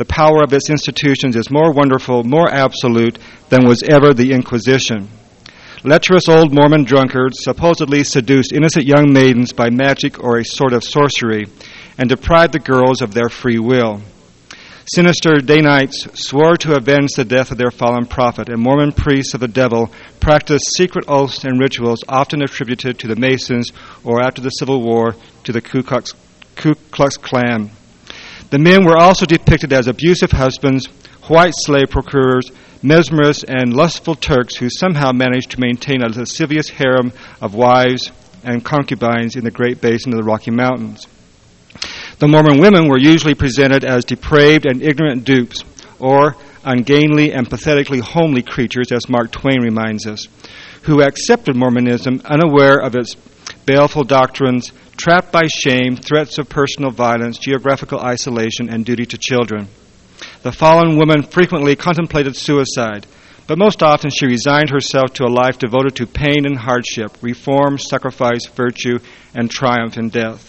the power of its institutions is more wonderful, more absolute than was ever the Inquisition. Lecherous old Mormon drunkards supposedly seduced innocent young maidens by magic or a sort of sorcery and deprived the girls of their free will. Sinister Danites swore to avenge the death of their fallen prophet, and Mormon priests of the devil practiced secret oaths and rituals often attributed to the Masons or, after the Civil War, to the Ku Klux Klan. The men were also depicted as abusive husbands, white slave procurers, mesmerists, and lustful Turks who somehow managed to maintain a lascivious harem of wives and concubines in the Great Basin of the Rocky Mountains. The Mormon women were usually presented as depraved and ignorant dupes, or ungainly and pathetically homely creatures, as Mark Twain reminds us, who accepted Mormonism unaware of its baleful doctrines, trapped by shame, threats of personal violence, geographical isolation, and duty to children. The fallen woman frequently contemplated suicide, but most often she resigned herself to a life devoted to pain and hardship, reform, sacrifice, virtue, and triumph in death.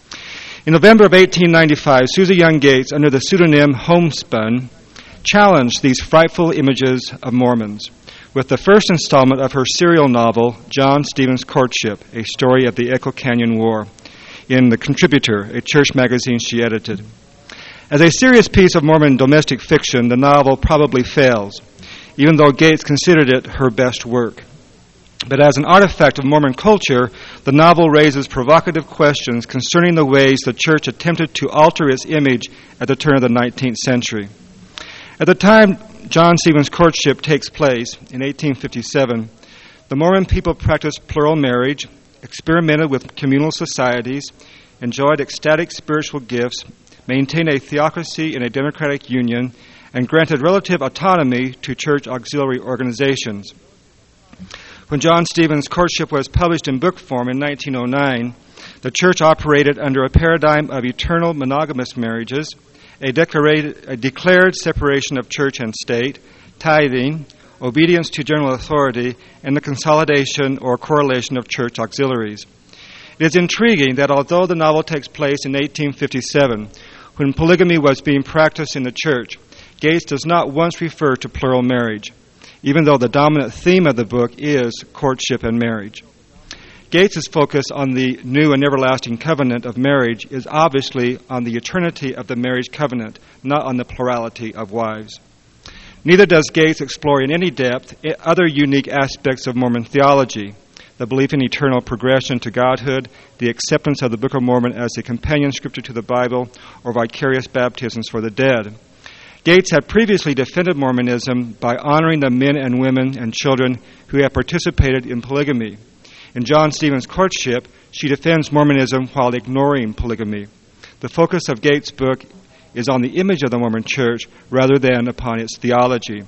In November of 1895, Susie Young Gates, under the pseudonym Homespun, challenged these frightful images of Mormons with the first installment of her serial novel, John Stevens' Courtship, a story of the Echo Canyon War, in The Contributor, a church magazine she edited. As a serious piece of Mormon domestic fiction, the novel probably fails, even though Gates considered it her best work. But as an artifact of Mormon culture, the novel raises provocative questions concerning the ways the church attempted to alter its image at the turn of the 19th century. At the time John Stevens' Courtship takes place, in 1857, the Mormon people practiced plural marriage, experimented with communal societies, enjoyed ecstatic spiritual gifts, maintained a theocracy in a democratic union, and granted relative autonomy to church auxiliary organizations. When John Stevens' Courtship was published in book form in 1909, the church operated under a paradigm of eternal monogamous marriages, a declared separation of church and state, tithing, obedience to general authority, and the consolidation or correlation of church auxiliaries. It is intriguing that although the novel takes place in 1857, when polygamy was being practiced in the church, Gates does not once refer to plural marriage, even though the dominant theme of the book is courtship and marriage. Gates' focus on the new and everlasting covenant of marriage is obviously on the eternity of the marriage covenant, not on the plurality of wives. Neither does Gates explore in any depth other unique aspects of Mormon theology, the belief in eternal progression to godhood, the acceptance of the Book of Mormon as a companion scripture to the Bible, or vicarious baptisms for the dead. Gates had previously defended Mormonism by honoring the men and women and children who had participated in polygamy. In John Stevens' Courtship, she defends Mormonism while ignoring polygamy. The focus of Gates' book is on the image of the Mormon Church rather than upon its theology.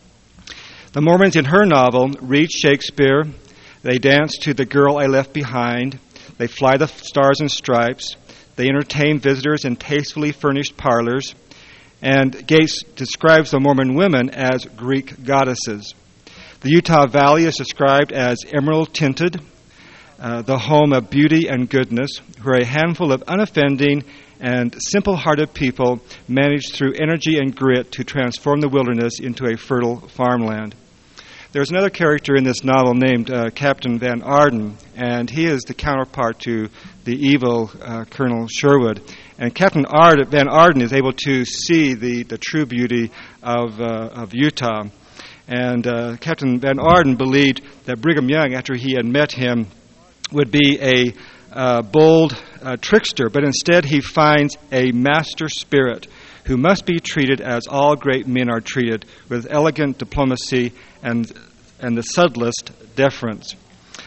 The Mormons in her novel read Shakespeare, they dance to The Girl I Left Behind, they fly the stars and stripes, they entertain visitors in tastefully furnished parlors, and Gates describes the Mormon women as Greek goddesses. The Utah Valley is described as emerald-tinted, the home of beauty and goodness, where a handful of unoffending and simple-hearted people managed through energy and grit to transform the wilderness into a fertile farmland. There's another character in this novel named Captain Van Arden, and he is the counterpart to the evil Colonel Sherwood. And Captain Van Arden is able to see the true beauty of Utah. And Captain Van Arden believed that Brigham Young, after he had met him, would be a bold trickster, but instead he finds a master spirit who must be treated as all great men are treated, with elegant diplomacy and the subtlest deference.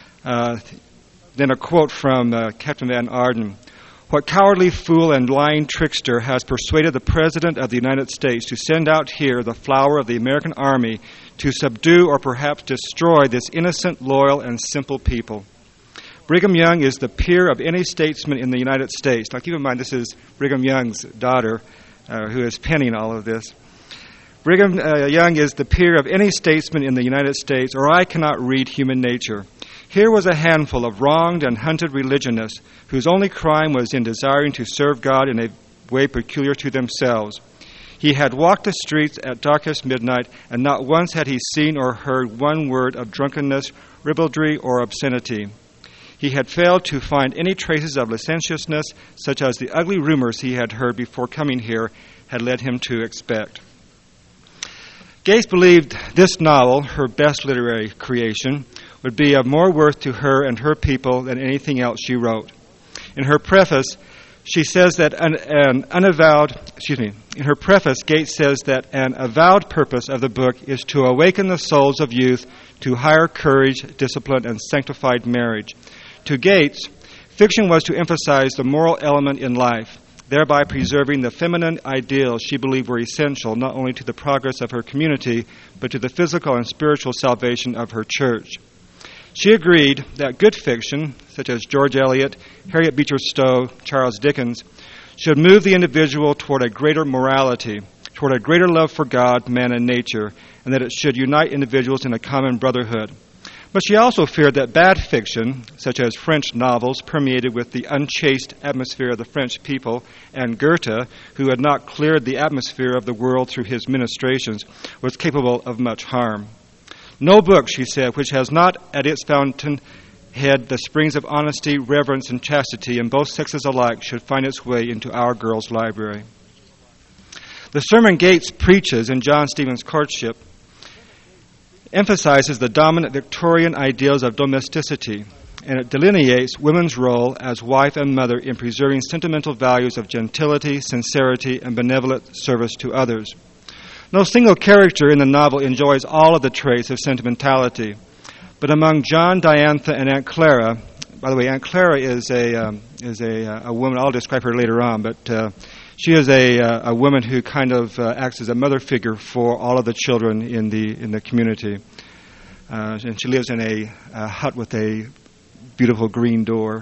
Then a quote from Captain Van Arden. "What cowardly fool and lying trickster has persuaded the President of the United States to send out here the flower of the American army to subdue or perhaps destroy this innocent, loyal, and simple people? Brigham Young is the peer of any statesman in the United States." Now keep in mind this is Brigham Young's daughter who is penning all of this. "Brigham Young is the peer of any statesman in the United States, or I cannot read human nature. Here was a handful of wronged and hunted religionists whose only crime was in desiring to serve God in a way peculiar to themselves. He had walked the streets at darkest midnight, and not once had he seen or heard one word of drunkenness, ribaldry, or obscenity. He had failed to find any traces of licentiousness, such as the ugly rumors he had heard before coming here had led him to expect. Gates believed this novel, her best literary creation, would be of more worth to her and her people than anything else she wrote. In her preface, Gates says that an avowed purpose of the book is to awaken the souls of youth to higher courage, discipline, and sanctified marriage. To Gates, fiction was to emphasize the moral element in life, thereby preserving the feminine ideals she believed were essential not only to the progress of her community, but to the physical and spiritual salvation of her church. She agreed that good fiction, such as George Eliot, Harriet Beecher Stowe, Charles Dickens, should move the individual toward a greater morality, toward a greater love for God, man, and nature, and that it should unite individuals in a common brotherhood. But she also feared that bad fiction, such as French novels permeated with the unchaste atmosphere of the French people, and Goethe, who had not cleared the atmosphere of the world through his ministrations, was capable of much harm. No book, she said, which has not at its fountainhead the springs of honesty, reverence, and chastity in both sexes alike should find its way into our girls' library. The sermon Gates preaches in John Stevens' Courtship emphasizes the dominant Victorian ideals of domesticity, and it delineates women's role as wife and mother in preserving sentimental values of gentility, sincerity, and benevolent service to others. No single character in the novel enjoys all of the traits of sentimentality, but among John, Diantha, and Aunt Clara, by the way, Aunt Clara is a woman. I'll describe her later on, but she is a woman who kind of acts as a mother figure for all of the children in the community, and she lives in a hut with a beautiful green door.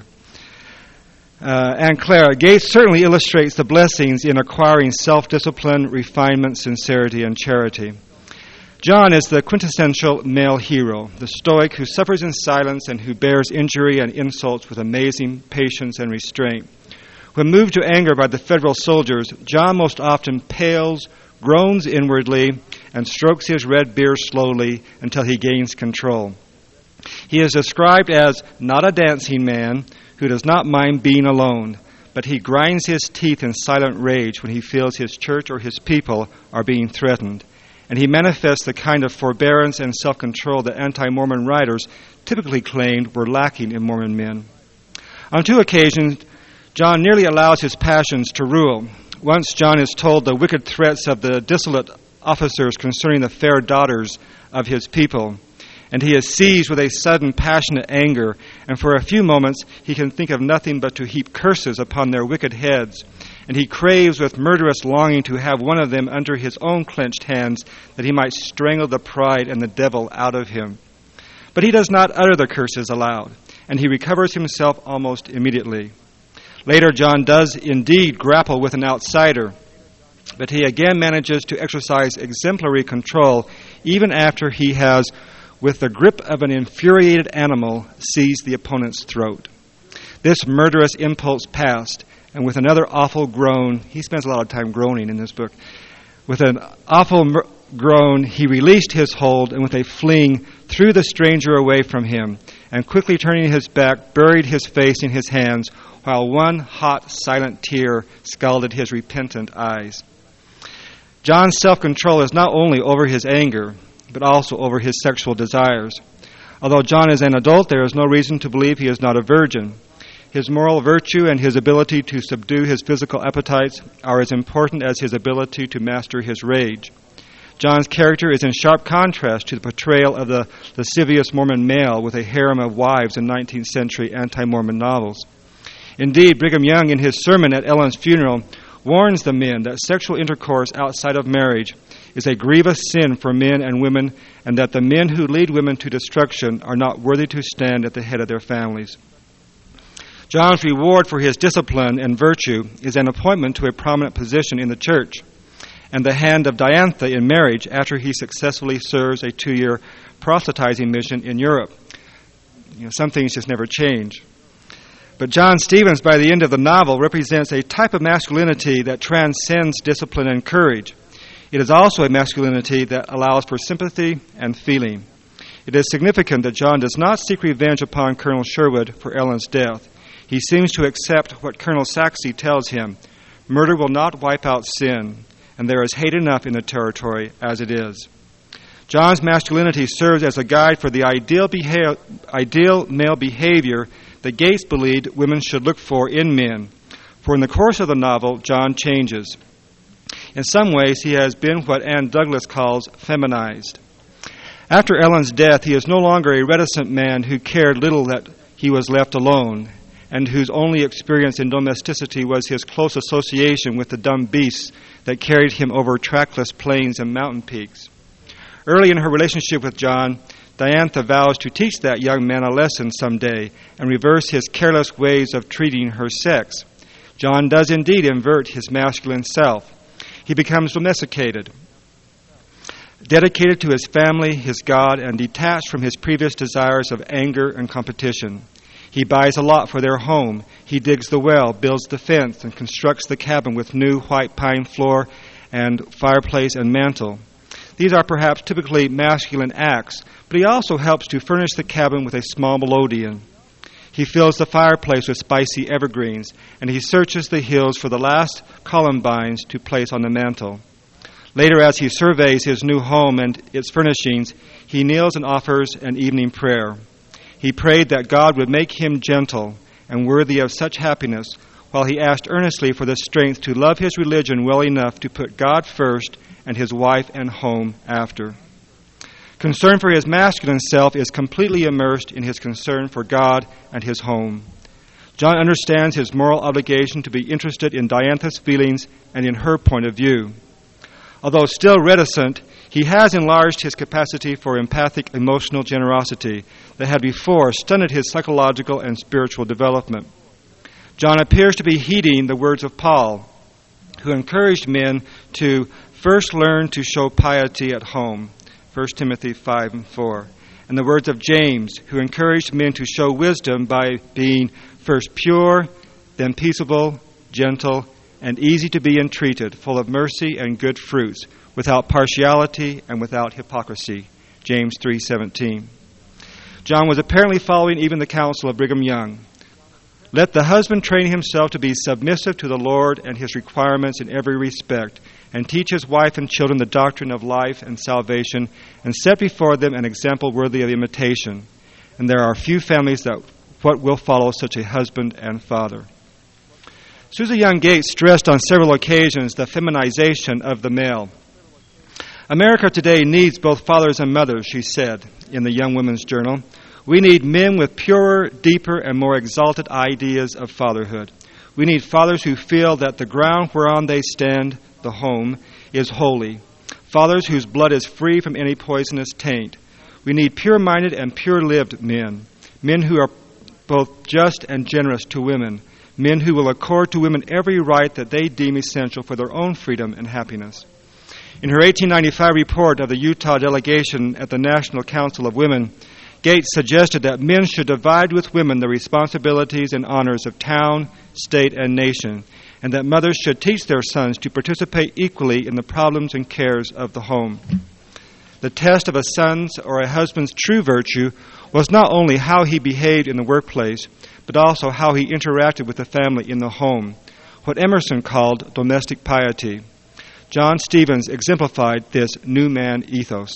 Aunt Clara, Gates certainly illustrates the blessings in acquiring self-discipline, refinement, sincerity, and charity. John is the quintessential male hero, the stoic who suffers in silence and who bears injury and insults with amazing patience and restraint. When moved to anger by the Federal soldiers, John most often pales, groans inwardly, and strokes his red beard slowly until he gains control. He is described as not a dancing man who does not mind being alone, but he grinds his teeth in silent rage when he feels his church or his people are being threatened. And he manifests the kind of forbearance and self-control that anti-Mormon writers typically claimed were lacking in Mormon men. On 2 occasions, John nearly allows his passions to rule. Once John is told the wicked threats of the dissolute officers concerning the fair daughters of his people, and he is seized with a sudden passionate anger, and for a few moments he can think of nothing but to heap curses upon their wicked heads, and he craves with murderous longing to have one of them under his own clenched hands, that he might strangle the pride and the devil out of him. But he does not utter the curses aloud, and he recovers himself almost immediately. Later, John does indeed grapple with an outsider, but he again manages to exercise exemplary control even after he has, with the grip of an infuriated animal, seized the opponent's throat. This murderous impulse passed, and with another awful groan, he spends a lot of time groaning in this book, with an awful groan, he released his hold, and with a fling threw the stranger away from him, and quickly turning his back, buried his face in his hands, while one hot, silent tear scalded his repentant eyes. John's self-control is not only over his anger, but also over his sexual desires. Although John is an adult, there is no reason to believe he is not a virgin. His moral virtue and his ability to subdue his physical appetites are as important as his ability to master his rage. John's character is in sharp contrast to the portrayal of the lascivious Mormon male with a harem of wives in 19th century anti-Mormon novels. Indeed, Brigham Young, in his sermon at Ellen's funeral, warns the men that sexual intercourse outside of marriage is a grievous sin for men and women, and that the men who lead women to destruction are not worthy to stand at the head of their families. John's reward for his discipline and virtue is an appointment to a prominent position in the church, and the hand of Diantha in marriage after he successfully serves a 2-year proselytizing mission in Europe. Some things just never change. But John Stevens, by the end of the novel, represents a type of masculinity that transcends discipline and courage. It is also a masculinity that allows for sympathy and feeling. It is significant that John does not seek revenge upon Colonel Sherwood for Ellen's death. He seems to accept what Colonel Saxey tells him: murder will not wipe out sin, and there is hate enough in the territory as it is. John's masculinity serves as a guide for the ideal male behavior that Gates believed women should look for in men. For in the course of the novel, John changes. In some ways, he has been what Anne Douglas calls feminized. After Ellen's death, he is no longer a reticent man who cared little that he was left alone, and whose only experience in domesticity was his close association with the dumb beasts that carried him over trackless plains and mountain peaks. Early in her relationship with John, Diantha vows to teach that young man a lesson someday and reverse his careless ways of treating her sex. John does indeed invert his masculine self. He becomes domesticated, dedicated to his family, his God, and detached from his previous desires of anger and competition. He buys a lot for their home. He digs the well, builds the fence, and constructs the cabin with new white pine floor and fireplace and mantel. These are perhaps typically masculine acts, but he also helps to furnish the cabin with a small melodeon. He fills the fireplace with spicy evergreens, and he searches the hills for the last columbines to place on the mantel. Later, as he surveys his new home and its furnishings, he kneels and offers an evening prayer. He prayed that God would make him gentle and worthy of such happiness, while he asked earnestly for the strength to love his religion well enough to put God first and his wife and home after. Concern for his masculine self is completely immersed in his concern for God and his home. John understands his moral obligation to be interested in Diantha's feelings and in her point of view. Although still reticent, he has enlarged his capacity for empathic emotional generosity that had before stunted his psychological and spiritual development. John appears to be heeding the words of Paul, who encouraged men to first learn to show piety at home, 1 Timothy 5:4, and the words of James, who encouraged men to show wisdom by being first pure, then peaceable, gentle, and easy to be entreated, full of mercy and good fruits, without partiality and without hypocrisy, James 3:17. John was apparently following even the counsel of Brigham Young. Let the husband train himself to be submissive to the Lord and his requirements in every respect, and teach his wife and children the doctrine of life and salvation, and set before them an example worthy of imitation. And there are few families that will follow such a husband and father. Susie Young Gates stressed on several occasions the feminization of the male. America today needs both fathers and mothers, she said in the Young Women's Journal. We need men with purer, deeper, and more exalted ideas of fatherhood. We need fathers who feel that the ground whereon they stand, the home, is holy. Fathers whose blood is free from any poisonous taint. We need pure-minded and pure-lived men. Men who are both just and generous to women. Men who will accord to women every right that they deem essential for their own freedom and happiness. In her 1895 report of the Utah delegation at the National Council of Women, Gates suggested that men should divide with women the responsibilities and honors of town, state, and nation, and that mothers should teach their sons to participate equally in the problems and cares of the home. The test of a son's or a husband's true virtue was not only how he behaved in the workplace, but also how he interacted with the family in the home, what Emerson called domestic piety. John Stevens exemplified this new man ethos.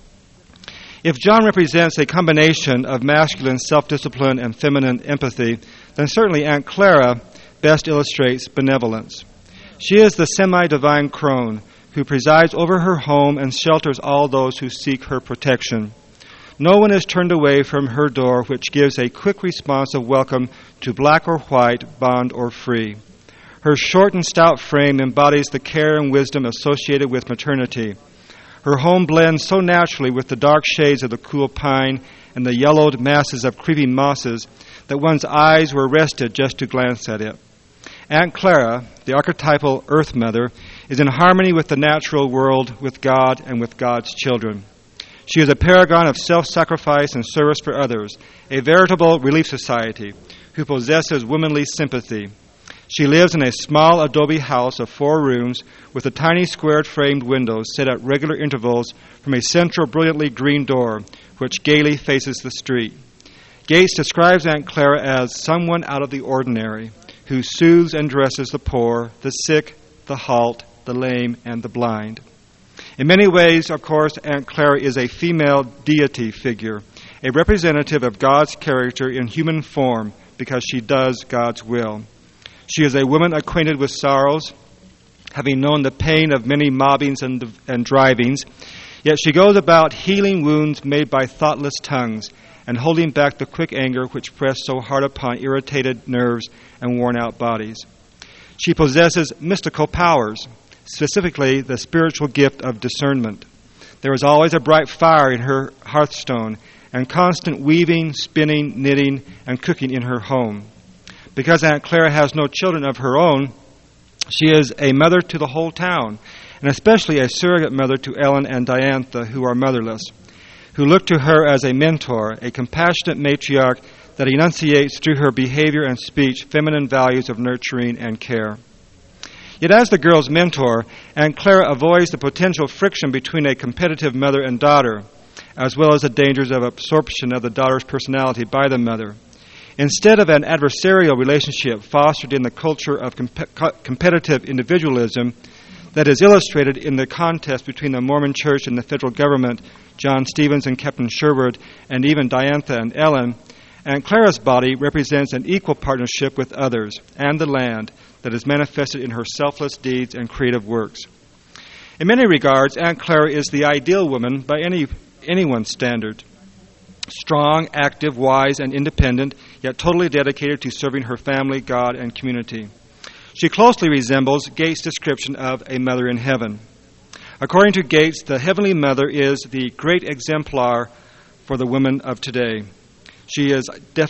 If John represents a combination of masculine self-discipline and feminine empathy, then certainly Aunt Clara best illustrates benevolence. She is the semi-divine crone who presides over her home and shelters all those who seek her protection. No one is turned away from her door, which gives a quick response of welcome to black or white, bond or free. Her short and stout frame embodies the care and wisdom associated with maternity. Her home blends so naturally with the dark shades of the cool pine and the yellowed masses of creeping mosses that one's eyes were rested just to glance at it. Aunt Clara, the archetypal Earth Mother, is in harmony with the natural world, with God, and with God's children. She is a paragon of self-sacrifice and service for others, a veritable relief society who possesses womanly sympathy. She lives in a small adobe house of 4 rooms with a tiny square-framed windows set at regular intervals from a central brilliantly green door, which gaily faces the street. Gates describes Aunt Clara as someone out of the ordinary, who soothes and dresses the poor, the sick, the halt, the lame, and the blind. In many ways, of course, Aunt Clara is a female deity figure, a representative of God's character in human form because she does God's will. She is a woman acquainted with sorrows, having known the pain of many mobbings and drivings, yet she goes about healing wounds made by thoughtless tongues and holding back the quick anger which pressed so hard upon irritated nerves and worn-out bodies. She possesses mystical powers, specifically the spiritual gift of discernment. There is always a bright fire in her hearthstone and constant weaving, spinning, knitting, and cooking in her home. Because Aunt Clara has no children of her own, she is a mother to the whole town, and especially a surrogate mother to Ellen and Diantha, who are motherless, who look to her as a mentor, a compassionate matriarch that enunciates through her behavior and speech feminine values of nurturing and care. Yet as the girl's mentor, Aunt Clara avoids the potential friction between a competitive mother and daughter, as well as the dangers of absorption of the daughter's personality by the mother. Instead of an adversarial relationship fostered in the culture of competitive individualism that is illustrated in the contest between the Mormon Church and the federal government, John Stevens and Captain Sherwood, and even Diantha and Ellen, Aunt Clara's body represents an equal partnership with others and the land that is manifested in her selfless deeds and creative works. In many regards, Aunt Clara is the ideal woman by anyone's standard. Strong, active, wise, and independent, yet totally dedicated to serving her family, God, and community. She closely resembles Gates' description of a mother in heaven. According to Gates, the Heavenly Mother is the great exemplar for the women of today. She is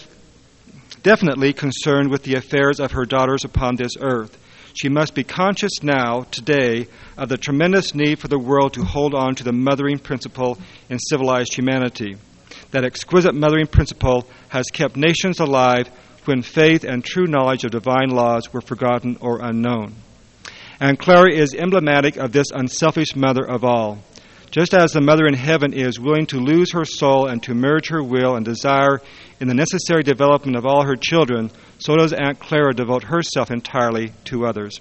definitely concerned with the affairs of her daughters upon this earth. She must be conscious now, today, of the tremendous need for the world to hold on to the mothering principle in civilized humanity. That exquisite mothering principle has kept nations alive when faith and true knowledge of divine laws were forgotten or unknown. And Clara is emblematic of this unselfish mother of all. Just as the mother in heaven is willing to lose her soul and to merge her will and desire in the necessary development of all her children, so does Aunt Clara devote herself entirely to others.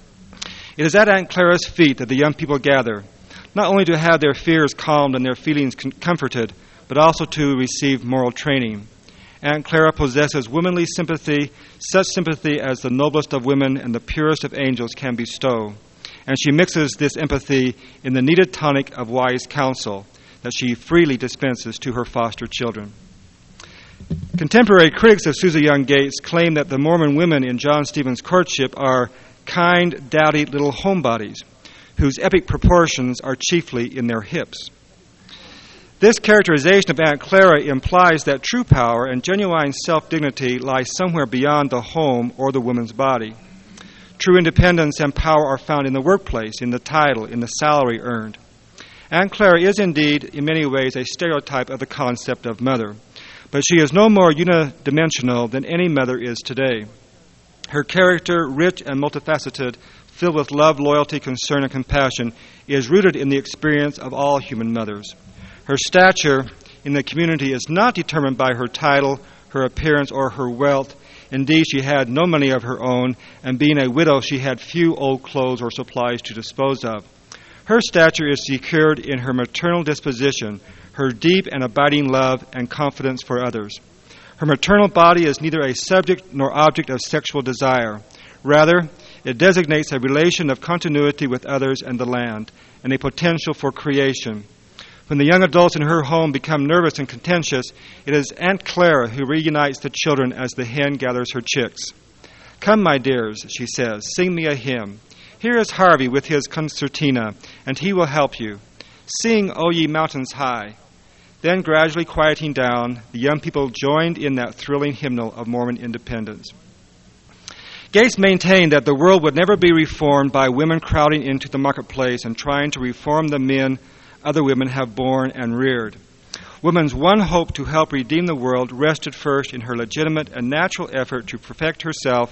It is at Aunt Clara's feet that the young people gather, not only to have their fears calmed and their feelings comforted, but also to receive moral training. Aunt Clara possesses womanly sympathy, such sympathy as the noblest of women and the purest of angels can bestow. And she mixes this empathy in the needed tonic of wise counsel that she freely dispenses to her foster children. Contemporary critics of Susie Young Gates claim that the Mormon women in John Stevens' courtship are kind, dowdy little homebodies whose epic proportions are chiefly in their hips. This characterization of Aunt Clara implies that true power and genuine self-dignity lie somewhere beyond the home or the woman's body. True independence and power are found in the workplace, in the title, in the salary earned. Aunt Clara is indeed, in many ways, a stereotype of the concept of mother, but she is no more unidimensional than any mother is today. Her character, rich and multifaceted, filled with love, loyalty, concern, and compassion, is rooted in the experience of all human mothers. Her stature in the community is not determined by her title, her appearance, or her wealth. Indeed, she had no money of her own, and being a widow, she had few old clothes or supplies to dispose of. Her stature is secured in her maternal disposition, her deep and abiding love and confidence for others. Her maternal body is neither a subject nor object of sexual desire. Rather, it designates a relation of continuity with others and the land, and a potential for creation. When the young adults in her home become nervous and contentious, it is Aunt Clara who reunites the children as the hen gathers her chicks. "Come, my dears," she says, "sing me a hymn. Here is Harvey with his concertina, and he will help you. Sing, O ye mountains high." Then, gradually quieting down, the young people joined in that thrilling hymnal of Mormon independence. Gates maintained that the world would never be reformed by women crowding into the marketplace and trying to reform the men other women have borne and reared. Woman's one hope to help redeem the world rested first in her legitimate and natural effort to perfect herself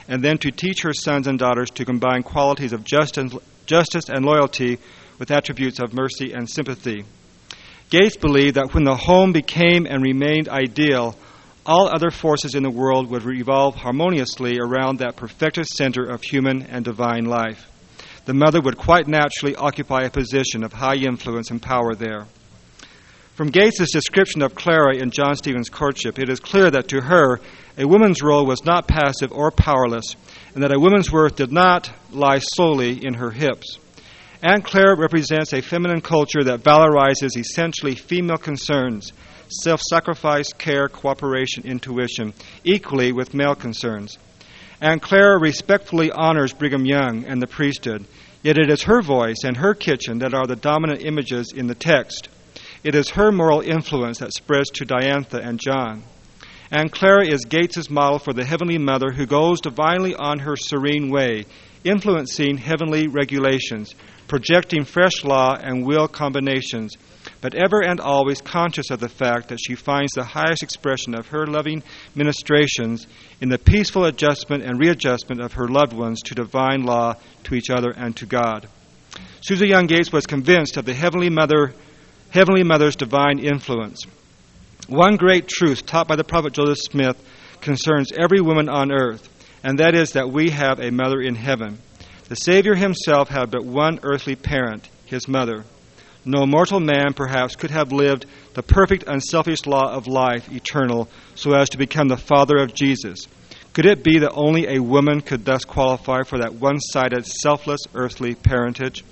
and then to teach her sons and daughters to combine qualities of justice and loyalty with attributes of mercy and sympathy. Gates believed that when the home became and remained ideal, all other forces in the world would revolve harmoniously around that perfected center of human and divine life. The mother would quite naturally occupy a position of high influence and power there. From Gates' description of Clara in John Stevens' courtship, it is clear that to her, a woman's role was not passive or powerless, and that a woman's worth did not lie solely in her hips. Aunt Clara represents a feminine culture that valorizes essentially female concerns, self-sacrifice, care, cooperation, intuition, equally with male concerns. Aunt Clara respectfully honors Brigham Young and the priesthood, yet it is her voice and her kitchen that are the dominant images in the text. It is her moral influence that spreads to Diantha and John. Aunt Clara is Gates' model for the Heavenly Mother who goes divinely on her serene way, influencing heavenly regulations, projecting fresh law and will combinations, but ever and always conscious of the fact that she finds the highest expression of her loving ministrations in the peaceful adjustment and readjustment of her loved ones to divine law, to each other, and to God. Susie Young Gates was convinced of the Heavenly Mother's divine influence. One great truth taught by the prophet Joseph Smith concerns every woman on earth, and that is that we have a mother in heaven. The Savior himself had but one earthly parent, his mother. No mortal man, perhaps, could have lived the perfect, unselfish law of life eternal so as to become the father of Jesus. Could it be that only a woman could thus qualify for that one-sided, selfless earthly parentage?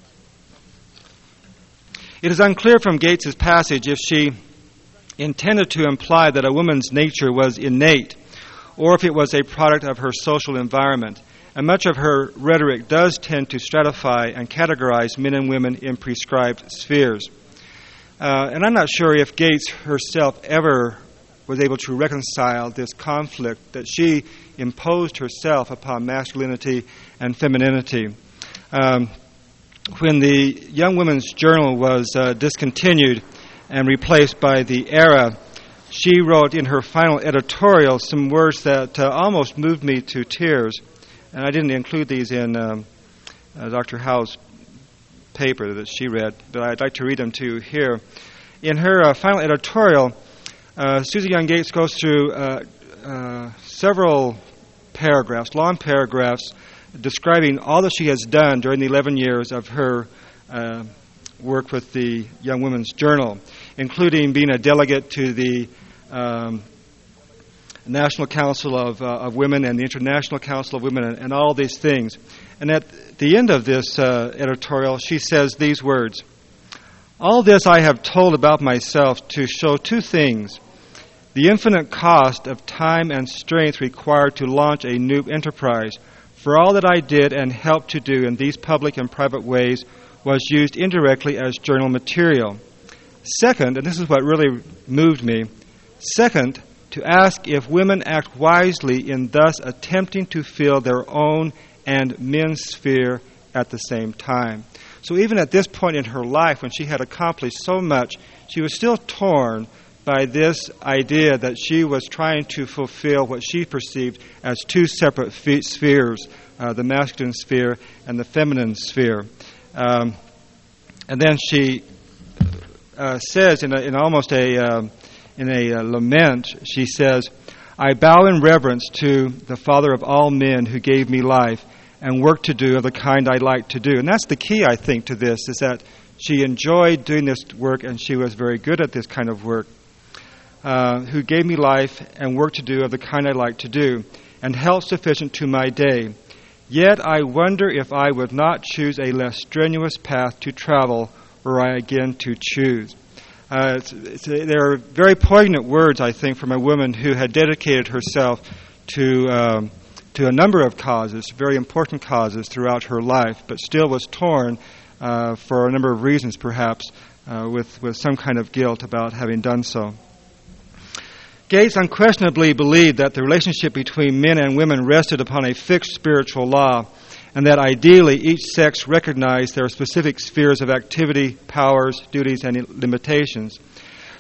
It is unclear from Gates' passage if she intended to imply that a woman's nature was innate, or if it was a product of her social environment. And much of her rhetoric does tend to stratify and categorize men and women in prescribed spheres. And I'm not sure if Gates herself ever was able to reconcile this conflict that she imposed herself upon masculinity and femininity. When the Young Women's Journal was discontinued and replaced by the Era, she wrote in her final editorial some words that almost moved me to tears. And I didn't include these in Dr. Howe's paper that she read, but I'd like to read them to you here. In her final editorial, Susie Young Gates goes through several paragraphs, long paragraphs, describing all that she has done during the 11 years of her work with the Young Women's Journal, including being a delegate to the National Council of Women and the International Council of Women and all these things. And at the end of this editorial, she says these words: "All this I have told about myself to show two things: the infinite cost of time and strength required to launch a new enterprise. For all that I did and helped to do in these public and private ways was used indirectly as journal material. Second, and this is what really moved me, second, to ask if women act wisely in thus attempting to fill their own and men's sphere at the same time." So even at this point in her life, when she had accomplished so much, she was still torn by this idea that she was trying to fulfill what she perceived as two separate spheres, the masculine sphere and the feminine sphere. And then she says in almost a lament, she says, "I bow in reverence to the Father of all men who gave me life and work to do of the kind I like to do." And that's the key, I think, to this, is that she enjoyed doing this work and she was very good at this kind of work. "Who gave me life and work to do of the kind I like to do, and health sufficient to my day. Yet I wonder if I would not choose a less strenuous path to travel were I again to choose." There are very poignant words, I think, from a woman who had dedicated herself to a number of causes, very important causes throughout her life, but still was torn for a number of reasons, perhaps, with some kind of guilt about having done so. Gates unquestionably believed that the relationship between men and women rested upon a fixed spiritual law, and that ideally each sex recognized their specific spheres of activity, powers, duties, and limitations.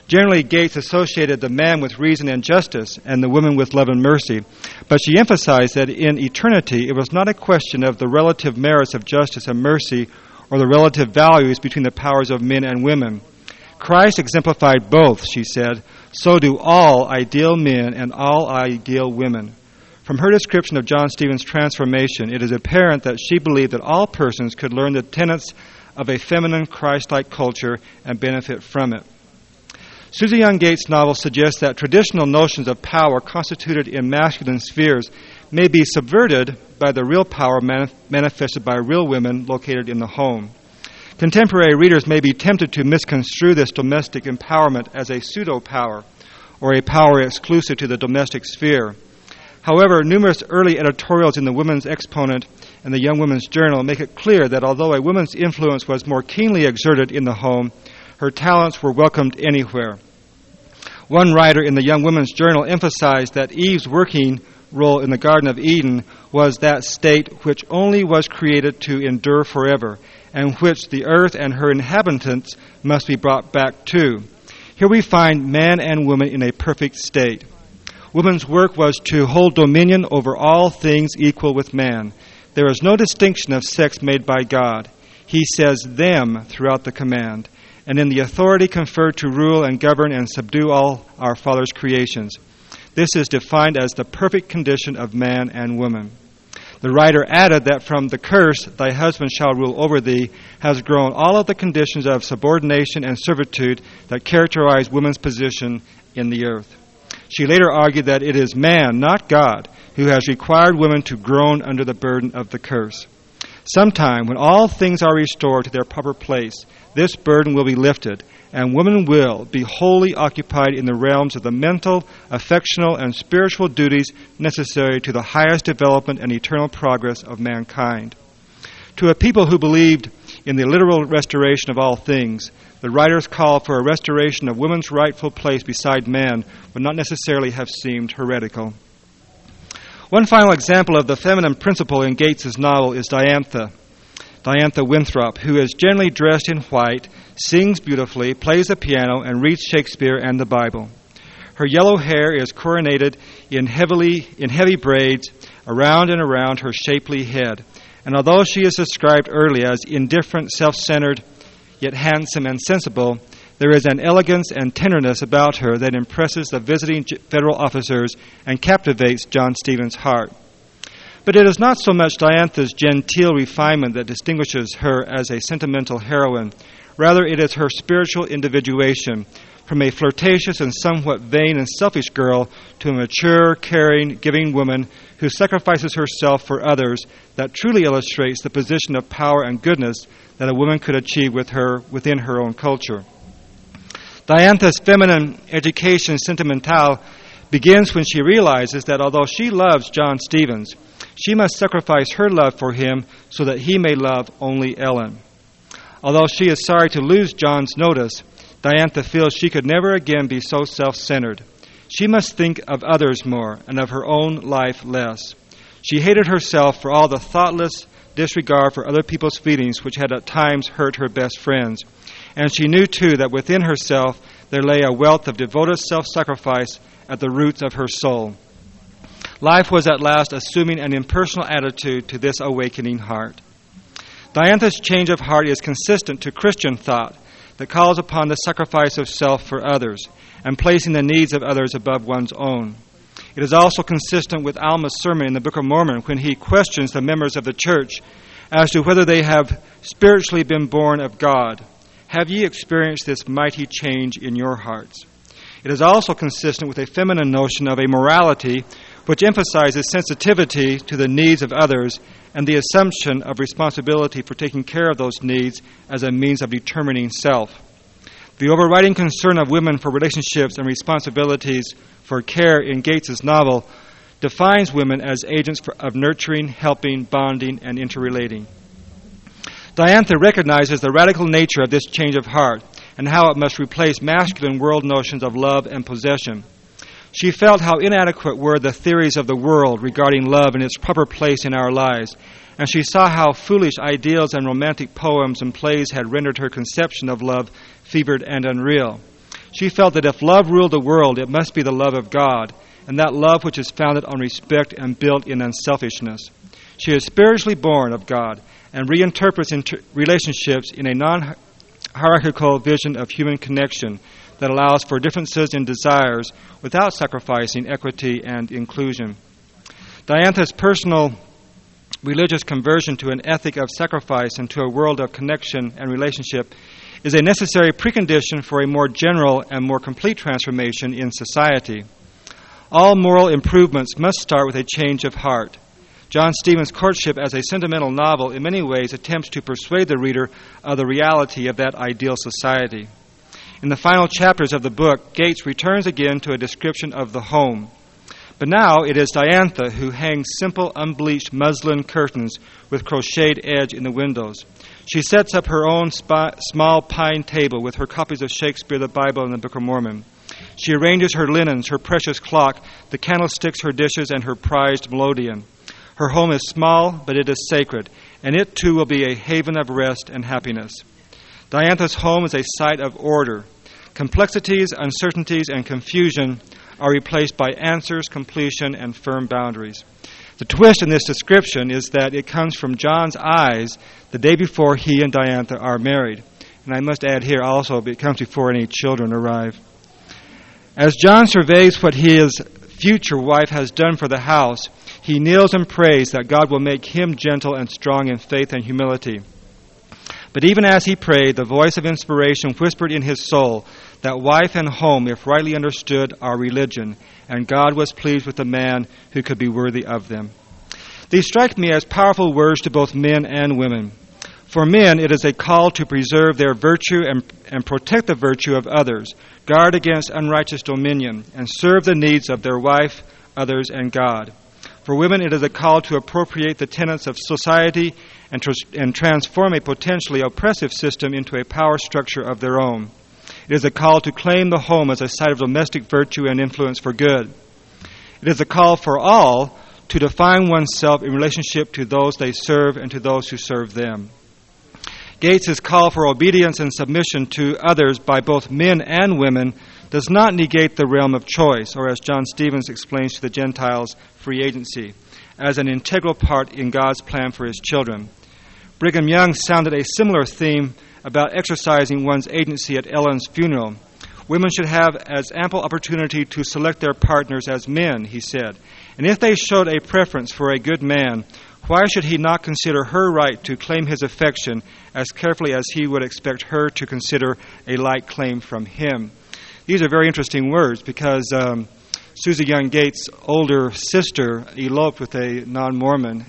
Generally, Gates associated the man with reason and justice and the woman with love and mercy. But she emphasized that in eternity, it was not a question of the relative merits of justice and mercy or the relative values between the powers of men and women. Christ exemplified both, she said. So do all ideal men and all ideal women. From her description of John Stevens' transformation, it is apparent that she believed that all persons could learn the tenets of a feminine, Christ-like culture and benefit from it. Susie Young Gates' novel suggests that traditional notions of power constituted in masculine spheres may be subverted by the real power manifested by real women located in the home. Contemporary readers may be tempted to misconstrue this domestic empowerment as a pseudo-power or a power exclusive to the domestic sphere. However, numerous early editorials in the Women's Exponent and the Young Women's Journal make it clear that although a woman's influence was more keenly exerted in the home, her talents were welcomed anywhere. One writer in the Young Women's Journal emphasized that Eve's working role in the Garden of Eden was that state which only was created to endure forever, and which the earth and her inhabitants must be brought back to. Here we find man and woman in a perfect state. Woman's work was to hold dominion over all things equal with man. There is no distinction of sex made by God. He says them throughout the command, and in the authority conferred to rule and govern and subdue all our Father's creations. This is defined as the perfect condition of man and woman. The writer added that from the curse, thy husband shall rule over thee, has grown all of the conditions of subordination and servitude that characterize woman's position in the earth. She later argued that it is man, not God, who has required women to groan under the burden of the curse. Sometime, when all things are restored to their proper place, this burden will be lifted, and woman will be wholly occupied in the realms of the mental, affectional, and spiritual duties necessary to the highest development and eternal progress of mankind. To a people who believed in the literal restoration of all things, the writer's call for a restoration of woman's rightful place beside man would not necessarily have seemed heretical. One final example of the feminine principle in Gates' novel is Diantha Winthrop, who is generally dressed in white, sings beautifully, plays the piano, and reads Shakespeare and the Bible. Her yellow hair is coronated in heavy braids around and around her shapely head. And although she is described early as indifferent, self-centered, yet handsome and sensible, there is an elegance and tenderness about her that impresses the visiting federal officers and captivates John Stevens' heart. But it is not so much Diantha's genteel refinement that distinguishes her as a sentimental heroine. Rather, it is her spiritual individuation, from a flirtatious and somewhat vain and selfish girl to a mature, caring, giving woman who sacrifices herself for others, that truly illustrates the position of power and goodness that a woman could achieve within her own culture. Diantha's feminine education sentimentale begins when she realizes that although she loves John Stevens, she must sacrifice her love for him so that he may love only Ellen. Although she is sorry to lose John's notice, Diantha feels she could never again be so self-centered. She must think of others more and of her own life less. She hated herself for all the thoughtless disregard for other people's feelings which had at times hurt her best friends. And she knew, too, that within herself there lay a wealth of devoted self-sacrifice at the roots of her soul. Life was at last assuming an impersonal attitude to this awakening heart. Diantha's change of heart is consistent to Christian thought that calls upon the sacrifice of self for others and placing the needs of others above one's own. It is also consistent with Alma's sermon in the Book of Mormon when he questions the members of the church as to whether they have spiritually been born of God. Have ye experienced this mighty change in your hearts? It is also consistent with a feminine notion of a morality which emphasizes sensitivity to the needs of others and the assumption of responsibility for taking care of those needs as a means of determining self. The overriding concern of women for relationships and responsibilities for care in Gates' novel defines women as agents of nurturing, helping, bonding, and interrelating. Diantha recognizes the radical nature of this change of heart and how it must replace masculine world notions of love and possession. She felt how inadequate were the theories of the world regarding love and its proper place in our lives, and she saw how foolish ideals and romantic poems and plays had rendered her conception of love fevered and unreal. She felt that if love ruled the world, it must be the love of God, and that love which is founded on respect and built in unselfishness. She is spiritually born of God and reinterprets relationships in a non-hierarchical vision of human connection that allows for differences in desires without sacrificing equity and inclusion. Diantha's personal religious conversion to an ethic of sacrifice and to a world of connection and relationship is a necessary precondition for a more general and more complete transformation in society. All moral improvements must start with a change of heart. John Stevens' Courtship, as a sentimental novel, in many ways attempts to persuade the reader of the reality of that ideal society. In the final chapters of the book, Gates returns again to a description of the home. But now it is Diantha who hangs simple, unbleached muslin curtains with crocheted edge in the windows. She sets up her own small pine table with her copies of Shakespeare, the Bible, and the Book of Mormon. She arranges her linens, her precious clock, the candlesticks, her dishes, and her prized melodeon. Her home is small, but it is sacred, and it too will be a haven of rest and happiness. Diantha's home is a site of order. Complexities, uncertainties, and confusion are replaced by answers, completion, and firm boundaries. The twist in this description is that it comes from John's eyes the day before he and Diantha are married. And I must add here also, it comes before any children arrive. As John surveys what his future wife has done for the house, he kneels and prays that God will make him gentle and strong in faith and humility. But even as he prayed, the voice of inspiration whispered in his soul that wife and home, if rightly understood, are religion, and God was pleased with the man who could be worthy of them. These strike me as powerful words to both men and women. For men, it is a call to preserve their virtue and protect the virtue of others, guard against unrighteous dominion, and serve the needs of their wife, others, and God. For women, it is a call to appropriate the tenets of society and transform a potentially oppressive system into a power structure of their own. It is a call to claim the home as a site of domestic virtue and influence for good. It is a call for all to define oneself in relationship to those they serve and to those who serve them. Gates' call for obedience and submission to others by both men and women does not negate the realm of choice, or as John Stevens explains to the Gentiles, free agency, as an integral part in God's plan for his children. Brigham Young sounded a similar theme about exercising one's agency at Ellen's funeral. Women should have as ample opportunity to select their partners as men, he said. And if they showed a preference for a good man, why should he not consider her right to claim his affection as carefully as he would expect her to consider a like claim from him? These are very interesting words because Susie Young Gates' older sister eloped with a non-Mormon,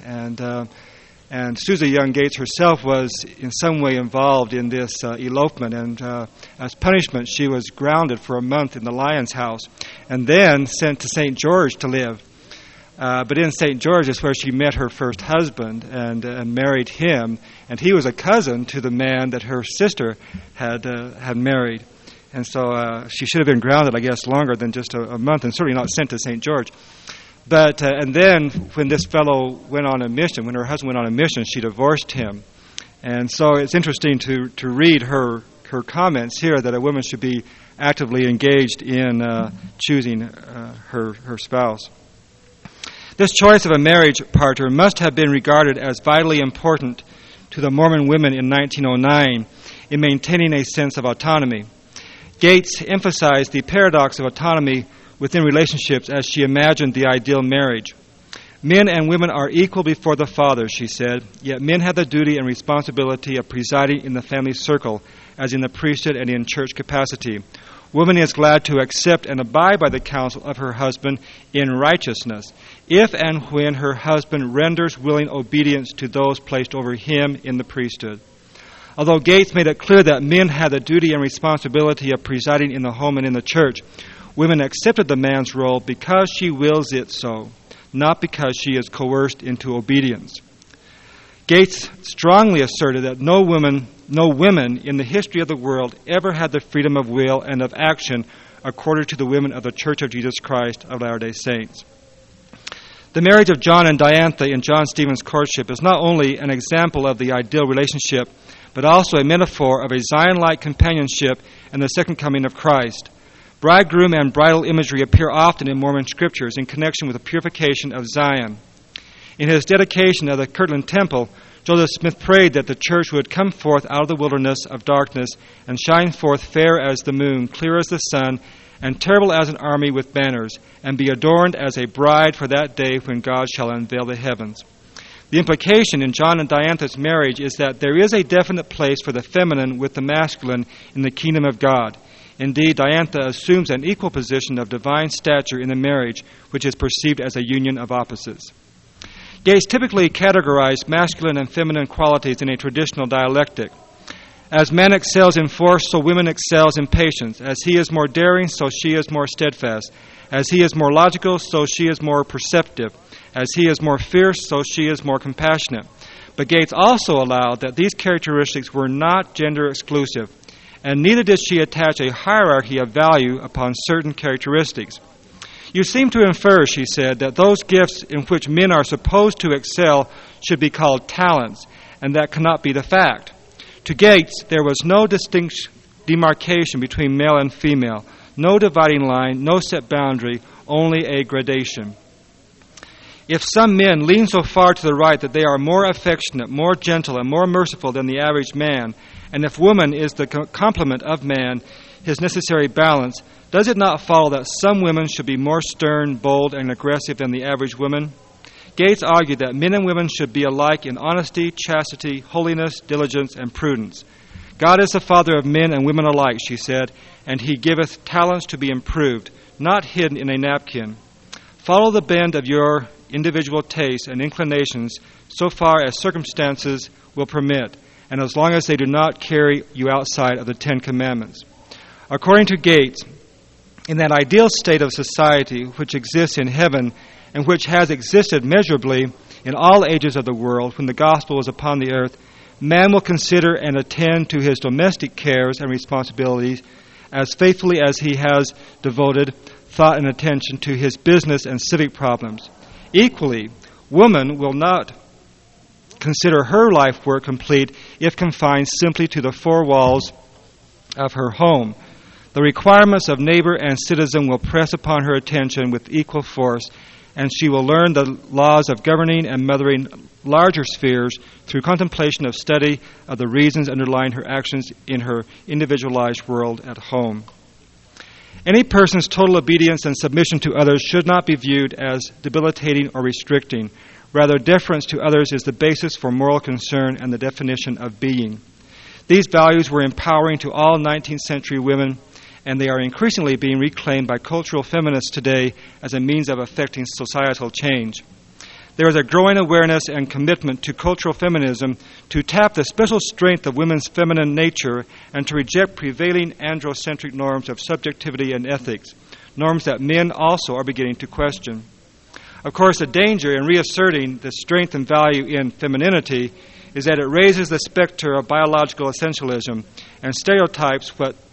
and Susie Young Gates herself was in some way involved in this elopement, and as punishment she was grounded for a month in the Lyons house and then sent to St. George to live. But in St. George is where she met her first husband and married him, and he was a cousin to the man that her sister had married. And so she should have been grounded, I guess, longer than just a month, and certainly not sent to St. George. But and then when this fellow went on a mission, when her husband went on a mission, she divorced him. And so it's interesting to read her comments here that a woman should be actively engaged in choosing her spouse. This choice of a marriage partner must have been regarded as vitally important to the Mormon women in 1909 in maintaining a sense of autonomy. Gates emphasized the paradox of autonomy within relationships as she imagined the ideal marriage. Men and women are equal before the Father, she said, yet men have the duty and responsibility of presiding in the family circle, as in the priesthood and in church capacity. Woman is glad to accept and abide by the counsel of her husband in righteousness, if and when her husband renders willing obedience to those placed over him in the priesthood. Although Gates made it clear that men had the duty and responsibility of presiding in the home and in the church, women accepted the man's role because she wills it so, not because she is coerced into obedience. Gates strongly asserted that no women in the history of the world ever had the freedom of will and of action according to the women of the Church of Jesus Christ of Latter-day Saints. The marriage of John and Diantha in John Stevens' Courtship is not only an example of the ideal relationship, but also a metaphor of a Zion-like companionship and the second coming of Christ. Bridegroom and bridal imagery appear often in Mormon scriptures in connection with the purification of Zion. In his dedication of the Kirtland Temple, Joseph Smith prayed that the church would come forth out of the wilderness of darkness and shine forth fair as the moon, clear as the sun, and terrible as an army with banners, and be adorned as a bride for that day when God shall unveil the heavens. The implication in John and Diantha's marriage is that there is a definite place for the feminine with the masculine in the kingdom of God. Indeed, Diantha assumes an equal position of divine stature in the marriage, which is perceived as a union of opposites. Gates typically categorized masculine and feminine qualities in a traditional dialectic. As man excels in force, so women excels in patience. As he is more daring, so she is more steadfast. As he is more logical, so she is more perceptive. As he is more fierce, so she is more compassionate. But Gates also allowed that these characteristics were not gender exclusive, and neither did she attach a hierarchy of value upon certain characteristics. You seem to infer, she said, that those gifts in which men are supposed to excel should be called talents, and that cannot be the fact. To Gates, there was no distinct demarcation between male and female, no dividing line, no set boundary, only a gradation. If some men lean so far to the right that they are more affectionate, more gentle, and more merciful than the average man, and if woman is the complement of man, his necessary balance, does it not follow that some women should be more stern, bold, and aggressive than the average woman? Gates argued that men and women should be alike in honesty, chastity, holiness, diligence, and prudence. God is the Father of men and women alike, she said, and he giveth talents to be improved, not hidden in a napkin. Follow the bend of your individual tastes and inclinations so far as circumstances will permit, and as long as they do not carry you outside of the Ten Commandments. According to Gates, in that ideal state of society which exists in heaven and which has existed measurably in all ages of the world when the gospel was upon the earth, man will consider and attend to his domestic cares and responsibilities as faithfully as he has devoted thought and attention to his business and civic problems. Equally, woman will not consider her life work complete if confined simply to the four walls of her home. The requirements of neighbor and citizen will press upon her attention with equal force, and she will learn the laws of governing and mothering larger spheres through contemplation of study of the reasons underlying her actions in her individualized world at home. Any person's total obedience and submission to others should not be viewed as debilitating or restricting. Rather, deference to others is the basis for moral concern and the definition of being. These values were empowering to all 19th century women, and they are increasingly being reclaimed by cultural feminists today as a means of affecting societal change. There is a growing awareness and commitment to cultural feminism to tap the special strength of women's feminine nature and to reject prevailing androcentric norms of subjectivity and ethics, norms that men also are beginning to question. Of course, the danger in reasserting the strength and value in femininity is that it raises the specter of biological essentialism and stereotypes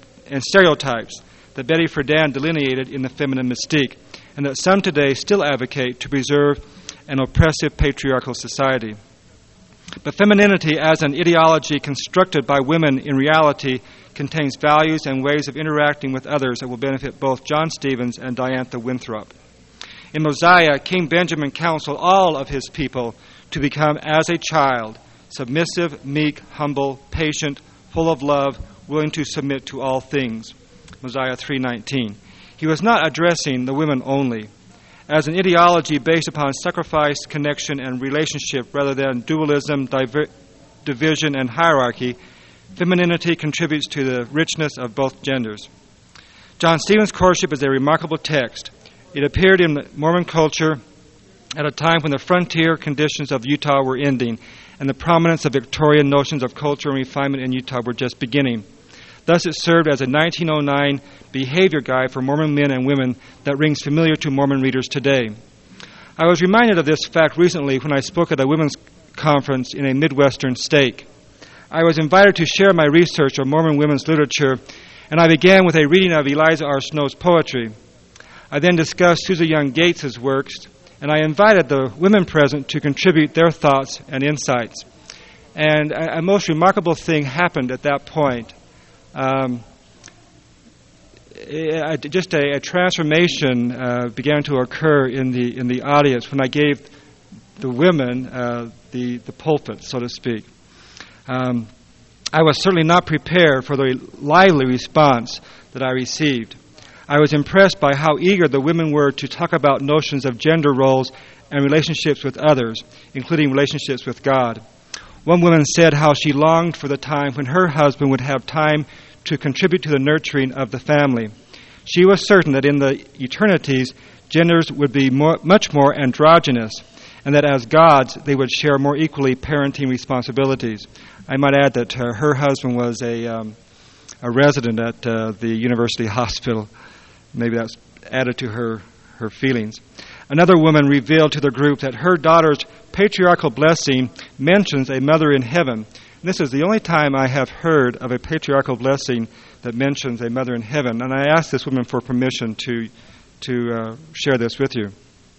that Betty Friedan delineated in The Feminine Mystique, and that some today still advocate to preserve an oppressive patriarchal society. But femininity as an ideology constructed by women in reality contains values and ways of interacting with others that will benefit both John Stevens and Diantha Winthrop. In Mosiah, King Benjamin counseled all of his people to become as a child, submissive, meek, humble, patient, full of love, willing to submit to all things. Mosiah 3:19. He was not addressing the women only. As an ideology based upon sacrifice, connection, and relationship rather than dualism, division, and hierarchy, femininity contributes to the richness of both genders. John Stevens' Courtship is a remarkable text. It appeared in Mormon culture at a time when the frontier conditions of Utah were ending and the prominence of Victorian notions of culture and refinement in Utah were just beginning. Thus, it served as a 1909 behavior guide for Mormon men and women that rings familiar to Mormon readers today. I was reminded of this fact recently when I spoke at a women's conference in a Midwestern state. I was invited to share my research on Mormon women's literature, and I began with a reading of Eliza R. Snow's poetry. I then discussed Susan Young Gates's works, and I invited the women present to contribute their thoughts and insights. And a most remarkable thing happened at that point. just a transformation began to occur in the audience when I gave the women the pulpit, so to speak. I was certainly not prepared for the lively response that I received. I was impressed by how eager the women were to talk about notions of gender roles and relationships with others, including relationships with God. One woman said how she longed for the time when her husband would have time to contribute to the nurturing of the family. She was certain that in the eternities, genders would be much more androgynous, and that as gods, they would share more equally parenting responsibilities. I might add that her husband was a resident at the university hospital. Maybe that's added to her feelings. Another woman revealed to the group that her daughter's patriarchal blessing mentions a mother in heaven. And this is the only time I have heard of a patriarchal blessing that mentions a mother in heaven. And I asked this woman for permission to share this with you.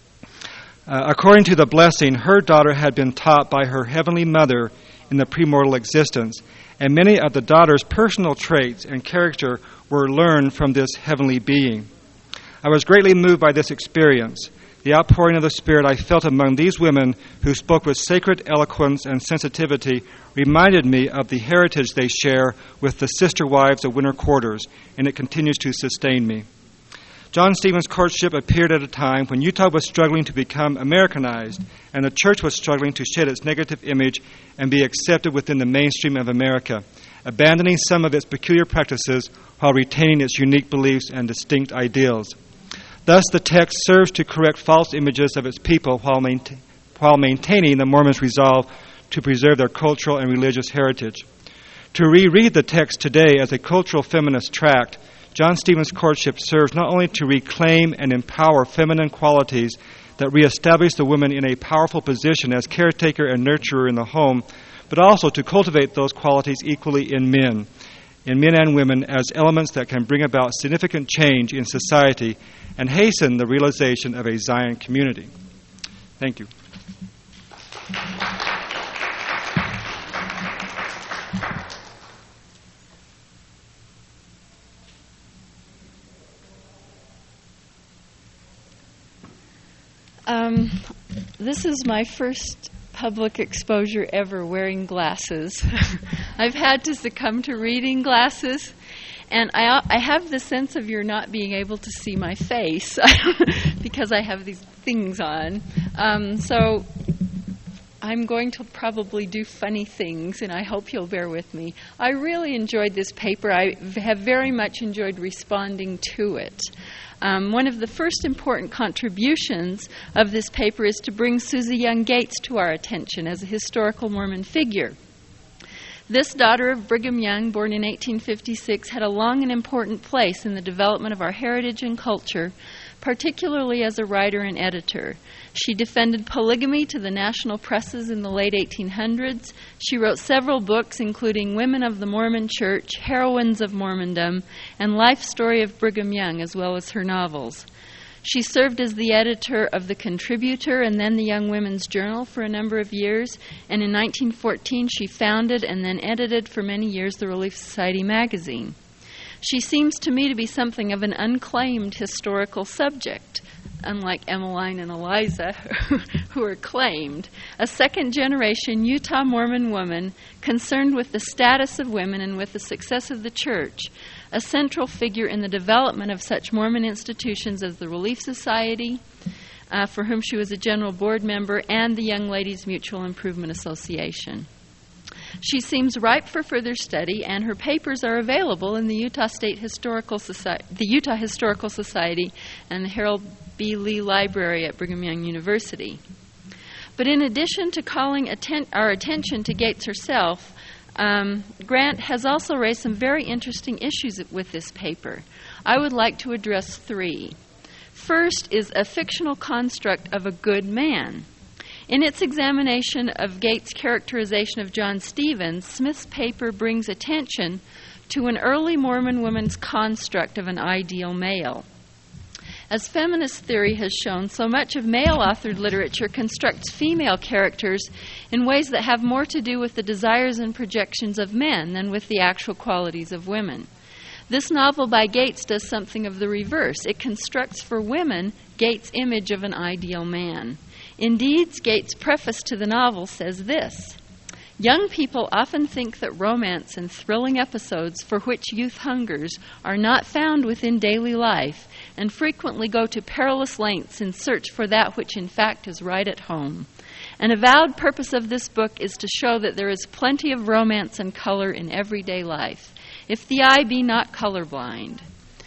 According to the blessing, her daughter had been taught by her heavenly mother in the premortal existence, and many of the daughter's personal traits and character were learned from this heavenly being. I was greatly moved by this experience. The outpouring of the Spirit I felt among these women who spoke with sacred eloquence and sensitivity reminded me of the heritage they share with the sister wives of winter quarters, and it continues to sustain me. John Stevens' courtship appeared at a time when Utah was struggling to become Americanized, and the church was struggling to shed its negative image and be accepted within the mainstream of America, abandoning some of its peculiar practices while retaining its unique beliefs and distinct ideals. Thus, the text serves to correct false images of its people while maintaining the Mormons' resolve to preserve their cultural and religious heritage. To reread the text today as a cultural feminist tract, John Stevens' courtship serves not only to reclaim and empower feminine qualities that reestablish the woman in a powerful position as caretaker and nurturer in the home, but also to cultivate those qualities equally in men and women as elements that can bring about significant change in society and hasten the realization of a Zion community. Thank you. This is my first public exposure ever wearing glasses. I've had to succumb to reading glasses, and I have the sense of your not being able to see my face because I have these things on. So I'm going to probably do funny things, and I hope you'll bear with me. I really enjoyed this paper. I have very much enjoyed responding to it. One of the first important contributions of this paper is to bring Susie Young Gates to our attention as a historical Mormon figure. This daughter of Brigham Young, born in 1856, had a long and important place in the development of our heritage and culture, particularly as a writer and editor. She defended polygamy to the national presses in the late 1800s. She wrote several books, including Women of the Mormon Church, Heroines of Mormondom, and Life Story of Brigham Young, as well as her novels. She served as the editor of The Contributor and then the Young Women's Journal for a number of years, and in 1914 she founded and then edited for many years the Relief Society magazine. She seems to me to be something of an unclaimed historical subject, unlike Emmeline and Eliza, who are claimed. A second-generation Utah Mormon woman concerned with the status of women and with the success of the church, a central figure in the development of such Mormon institutions as the Relief Society, for whom she was a general board member, and the Young Ladies Mutual Improvement Association. She seems ripe for further study, and her papers are available in the Utah Historical Society and the Harold B. Lee Library at Brigham Young University. But in addition to calling our attention to Gates herself, Grant has also raised some very interesting issues with this paper. I would like to address three. First is a fictional construct of a good man. In its examination of Gates' characterization of John Stevens, Smith's paper brings attention to an early Mormon woman's construct of an ideal male. As feminist theory has shown, so much of male-authored literature constructs female characters in ways that have more to do with the desires and projections of men than with the actual qualities of women. This novel by Gates does something of the reverse. It constructs for women Gates' image of an ideal man. Indeed, Gates' preface to the novel says this: "Young people often think that romance and thrilling episodes for which youth hungers are not found within daily life, and frequently go to perilous lengths in search for that which in fact is right at home. An avowed purpose of this book is to show that there is plenty of romance and color in everyday life, if the eye be not colorblind,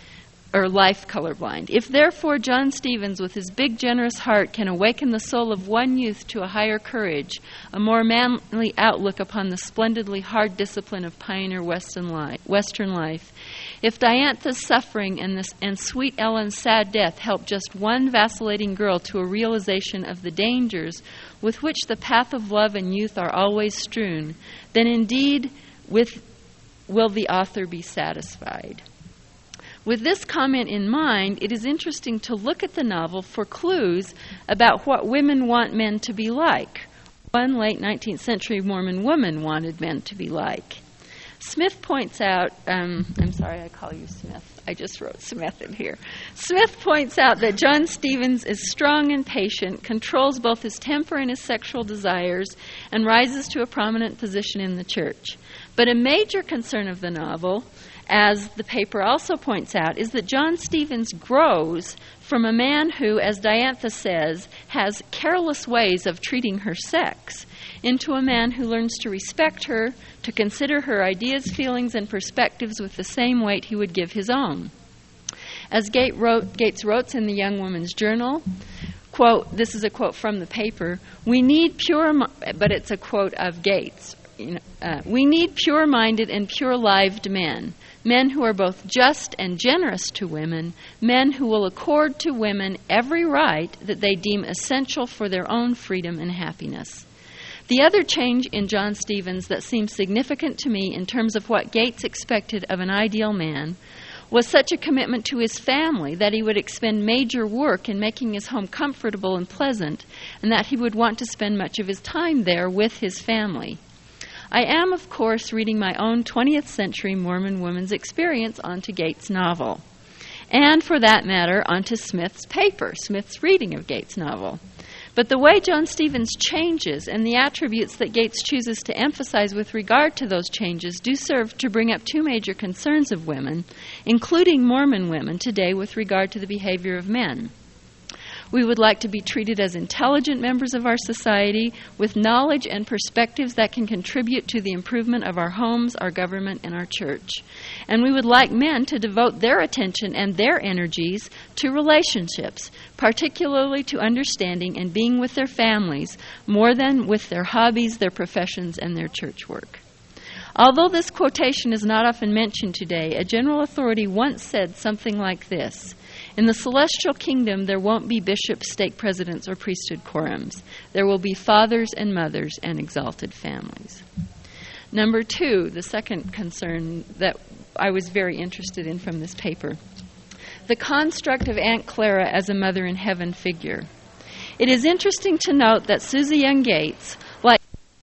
or life colorblind. If therefore John Stevens, with his big, generous heart, can awaken the soul of one youth to a higher courage, a more manly outlook upon the splendidly hard discipline of pioneer Western life, if Diantha's suffering and Sweet Ellen's sad death help just one vacillating girl to a realization of the dangers with which the path of love and youth are always strewn, then indeed will the author be satisfied." With this comment in mind, it is interesting to look at the novel for clues about what women want men to be like. One late 19th century Mormon woman wanted men to be like. Smith points out, I'm sorry I call you Smith. I just wrote Smith in here. Smith points out that John Stevens is strong and patient, controls both his temper and his sexual desires, and rises to a prominent position in the church. But a major concern of the novel, as the paper also points out, is that John Stevens grows from a man who, as Diantha says, has careless ways of treating her sex, into a man who learns to respect her, to consider her ideas, feelings, and perspectives with the same weight he would give his own. As Gates wrote in the Young Woman's Journal, quote, this is a quote from the paper, "We need but it's a quote of Gates, we need pure-minded and pure-lived men, men who are both just and generous to women, men who will accord to women every right that they deem essential for their own freedom and happiness." The other change in John Stevens that seems significant to me in terms of what Gates expected of an ideal man was such a commitment to his family that he would expend major work in making his home comfortable and pleasant, and that he would want to spend much of his time there with his family. I am, of course, reading my own 20th century Mormon woman's experience onto Gates' novel, and for that matter, onto Smith's paper, Smith's reading of Gates' novel. But the way John Stevens changes and the attributes that Gates chooses to emphasize with regard to those changes do serve to bring up two major concerns of women, including Mormon women today, with regard to the behavior of men. We would like to be treated as intelligent members of our society with knowledge and perspectives that can contribute to the improvement of our homes, our government, and our church. And we would like men to devote their attention and their energies to relationships, particularly to understanding and being with their families more than with their hobbies, their professions, and their church work. Although this quotation is not often mentioned today, a general authority once said something like this: "In the celestial kingdom, there won't be bishops, stake presidents, or priesthood quorums. There will be fathers and mothers and exalted families." Number two, the second concern that I was very interested in from this paper, the construct of Aunt Clara as a mother in heaven figure. It is interesting to note that Susie Young Gates,